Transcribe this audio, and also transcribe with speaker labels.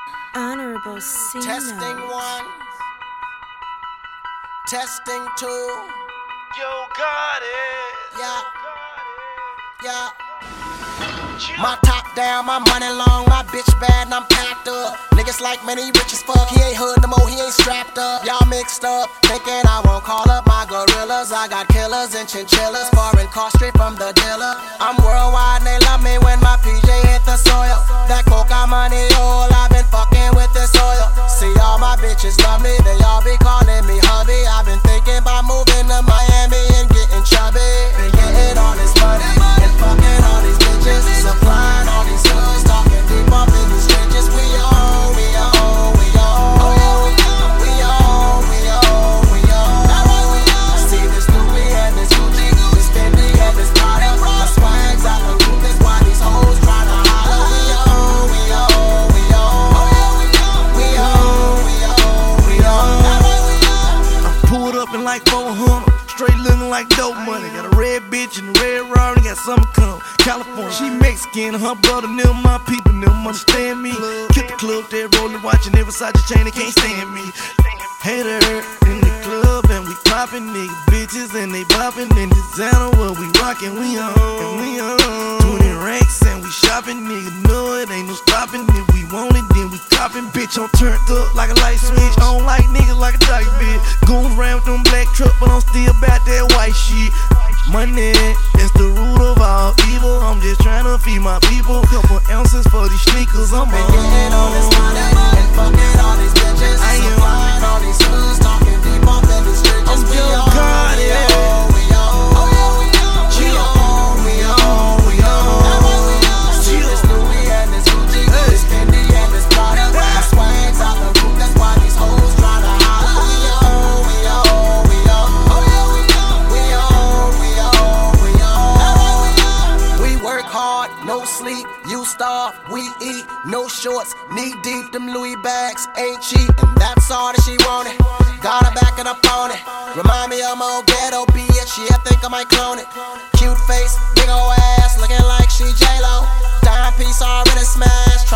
Speaker 1: Honorable C.
Speaker 2: Testing one, testing two.
Speaker 3: You got it.
Speaker 2: Yeah, yeah. My top down, my money long, my bitch bad and I'm packed up. Niggas like man, he rich as fuck, he ain't hood no more, he ain't strapped up. Y'all mixed up, thinking I won't call up my gorillas. I got killers and chinchillas, foreign car straight from the dealer. I'm worldwide and they love me when my PJ hit the soil. That coca money oil, I've been fucking with this oil. See all my bitches love me, they all be calling me hubby. I've been thinking about moving to Miami and getting chubby. Been getting all this money and fucking all these bitches. Supplying all these hoods, talking deep up in these trenches. We own, we own, we own. We own, we own, we own. I see this Louis and this Gucci, this Fendi and this Prada. My swag's out the roof, that's why these hoes tryna holler. We own, we own, we own. We own, we own, we own.
Speaker 4: I pulled up in like 400, straight looking like dope money. Got a red bitch and a red Rari, got something come. California, she Mexican, her brother, them my people, them understand me. Kick the club, they rollin', watching every Versace chain, they can't stand me. Hater in the club and we poppin', nigga bitches and they boppin'. In designer, what we rockin', we on, and we on. 20 racks and we shopping, nigga know it ain't no stopping. If we want it, then we copping. Bitch, I'm turned up like a light switch. I don't like niggas like a dog bitch. Goons around with them black truck, but I'm still about that white shit. Money, that's the root of all evil. I'm just tryna feed my people. Couple ounces for these sneakers, I'm
Speaker 2: Been getting all this money and fucking all these bitches. Supplying all these hoods, talking deep up in these trenches. We own, we own, we own. We own, we own, we own. See this Louis and this Gucci, this Fendi and this Prada. My swag's out the roof, that's why these hoes tryna holler. We own, we own, we own. We own, we own, we own. We work hard, no sleep, you starve, we eat, no shorts, knee deep, them Louis bags ain't cheap. And that's all that she wanted, got her back and up on it. Remind me of my old ghetto bitch, yeah, I think I might clone it. Cute face, big ol' ass, looking like she J-Lo. Dime piece already smashed,